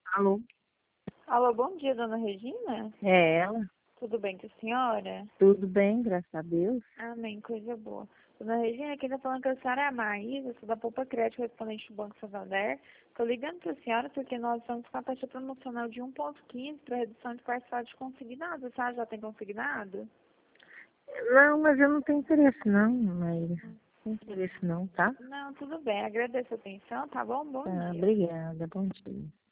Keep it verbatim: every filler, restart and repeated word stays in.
Alô? Alô, bom dia, dona Regina. É ela? Tudo bem com a senhora? Tudo bem, graças a Deus. Amém, coisa boa. Dona Regina, quem tá falando com a senhora é a Maísa, sou da Poupa Crédito, correspondente do Banco Santander. Tô ligando pra senhora porque nós estamos com a taxa promocional de um ponto quinze para redução de parcela de consignado. A senhora já tem consignado? Não, mas eu não tenho interesse não, Maíra. Não tenho interesse não, tá? Não, tudo bem. Agradeço a atenção, tá bom? Bom Tá, dia. obrigada, bom dia.